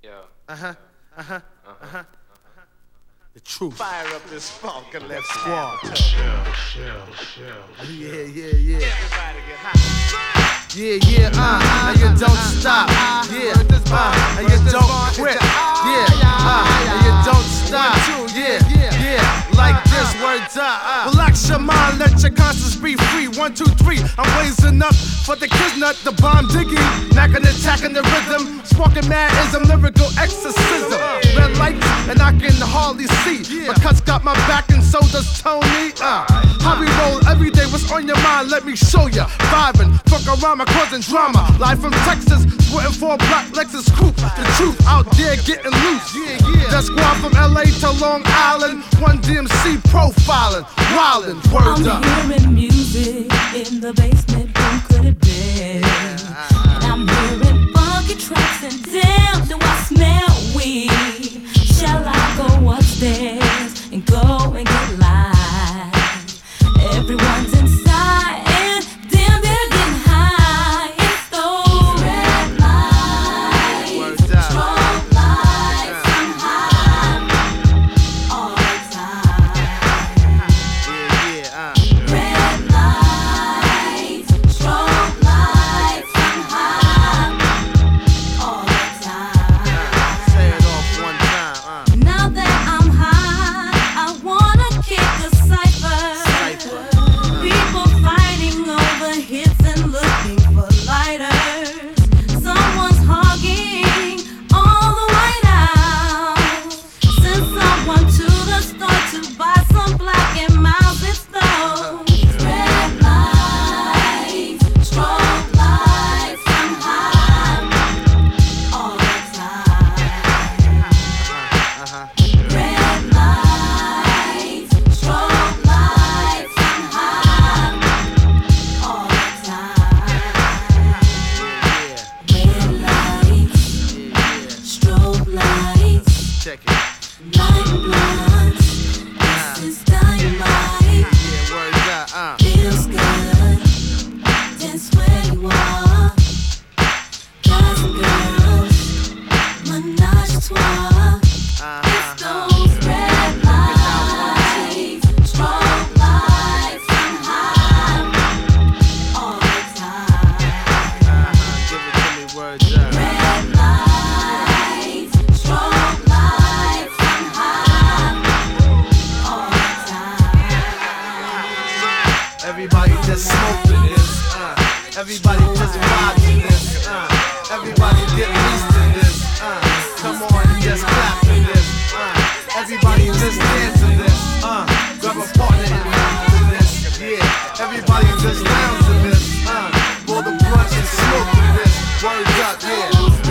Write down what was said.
The truth. Fire up this funk and let's Squad. Yeah. Everybody get hot. Yeah, and you don't stop. Yeah, and you don't quit. Yeah, and you don't stop. Yeah, like this, words up. Relax your mind, let your conscience be free. 1, 2, 3, I'm raising up for the kisnut, the bomb diggy. Knocking, attacking the rhythm, sparking madism, lyrical exorcism. Red lights, and I can hardly see. My cuts got my back, and so does Tony. How we roll every day, what's on your mind? Let me show ya. Vibing, fuck around, my causing drama. Live from Texas, sweating for a black Lexus coupe. The truth out there getting loose. That squad from LA to Long Island. One DMC profiling, wildin', word up. I'm hearing music in the basement, who could it be? And I'm hearing funky tracks and damn, do I smell weed? Shall I go upstairs and go and get live? Everyone's inside and damn, they're getting high. It's those red lights, strong lights, I'm high all the time. Red lights, strong lights, I'm high all the time. Say it off one time. Now that I'm high, I wanna kick a cipher. People fighting over hits and looking for lighters. Someone's hogging all the White House. Send someone to the store to buy some Black and Mild. It's those red lights, strong lights, I'm high all the time. Red lights, strong lights, I'm high all the time. Red lights, strobe lights, Check it. light blunts, this is dynamite. Yeah, words up. Feels good, dance where you are. Guys and girls, menage a trois. It's those red lights, strong lights, I'm high all the time. Give it to me, words up. Red lights, strong lights, I'm high all the time. Everybody just smoking this. Everybody just vibing this. Everybody get loose to this. Come on, just clap to this. Everybody just dance to this. Grab a partner and dance to this. Yeah, everybody just down to this. Roll the blunt and smoke to this. Words up, yeah.